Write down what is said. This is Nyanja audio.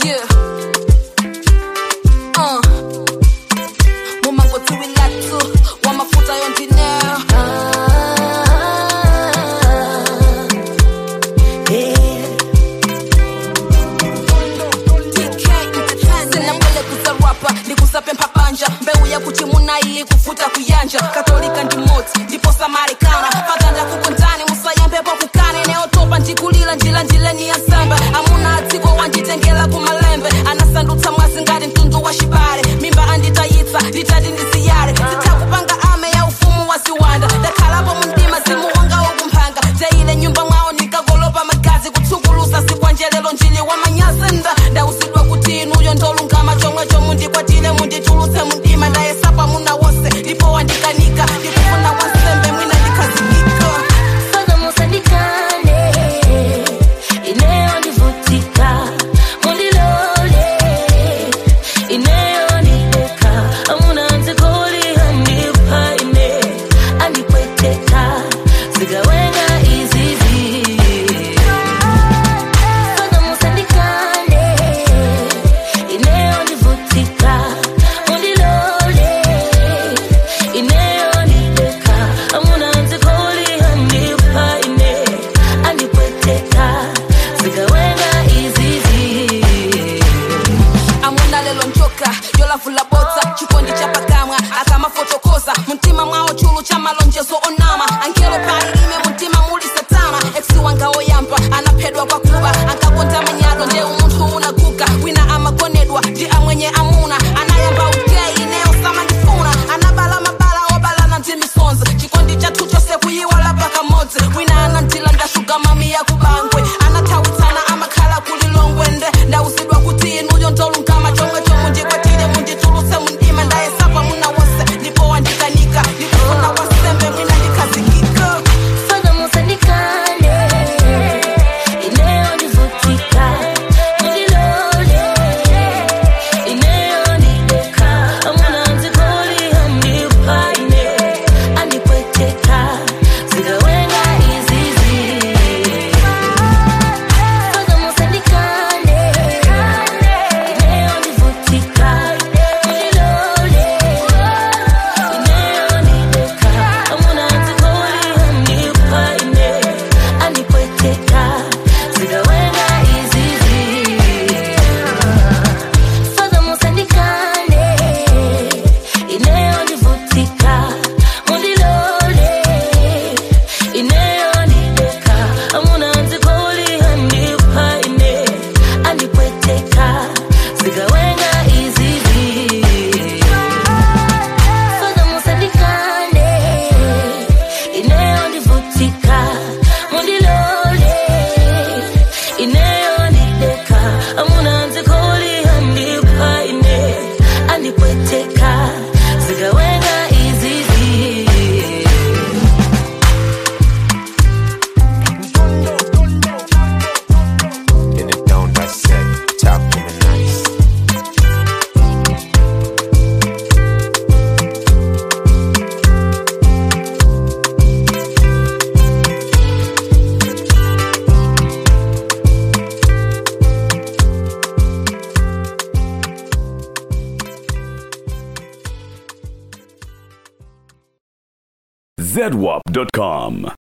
Mumango tuwilatu wa mafuta yontineo. Sina mwele kuzarwapa, likusape mpapanja. Mbeu ya kuchimuna ili kufuta kuyanja. Katolika ndimoti, ndipo samarikana. Patanda kukuntani, musayambe po kukane. Neotopa njikulila njila ni asamba. Amuna atiko wanjitengela kumalembe. Anasanduta mwasi ngati mtundu wa shibare. Mimba anditayitsa, litati ndisiyare. Sitakupanga ame ya ufumu wa siwanda. Dakalapo mundima simu wanga ukumpanga. Jaile nyumba mwao nikagolopa magazi. Kutsukulusa sikwanjelelo njili wa manyasenda. Ndausidwa kuti inuyo ndolungama. Chomwe chomundi kwatile mundi chuluse mundima. Ndaesapa muna wose, lipo wandikanika. Likufuna wasembe mwina ndikazimika. Soga musandikane, ineo ndivutika. Mundilole, ineo nideka. Amuna nzikoli handipa ine, andipweteka. Zigawenga izizi. Soga musandikane, ineo ndivutika. Mundilole, ineo nideka. Amuna nzikoli handipa ine, andipweteka. Zigawenga izizi. Amuna lelo nchoka, yola fula bota. Chikondi chapa kamwa, akama fotokosa. Muntima mwao chulu chama lonjezo onama. Angelo pailime muntima muli satama. Exi wanga oyampa, anapedwa kwa kuba. Ankakonta manyalo, nje umuntu unakuka. Wina amakonedwa, di amwenye amuna. Anayamba ukei, neo sama nifuna. Anabala mabala, obala na ntimi sonze. Chikondi cha tucho seku yiwala baka moze. Wina anantila ndashuga mami ya kubangwe. Anatawitana amakala kulilongwende. Ndausidwa kuti inuyo ndolungama. Chomwe chomundi kwatile mundi chuluse mundima. Ndaesapa muna wose, lipo wandikanika. Likufuna wasembe mwina ndikazikika. Soga musandikane, ineo ndivutika. Mundilole, ineo nideka. Amuna nzikoli handipa ine, andipweteka. Zigawenga izizi. Soga musandikane, ineo ndivutika. Mundilole, ineo nideka. Amuna nzikoli handipa ine, andipweteka. Zigawenga izizi. Soga musandikane, ineo ndivutika. Mundilole, ineo nideka. Amuna nzikoli handipa ine, andipweteka. Zigawenga izizi. Soga musandikane, ineo ndivutika. Mundilole, ineo nideka. Amuna nzikoli handipa ine, andipweteka. Zigawenga izizi. In it down that set, talk to me nice. zedwap.com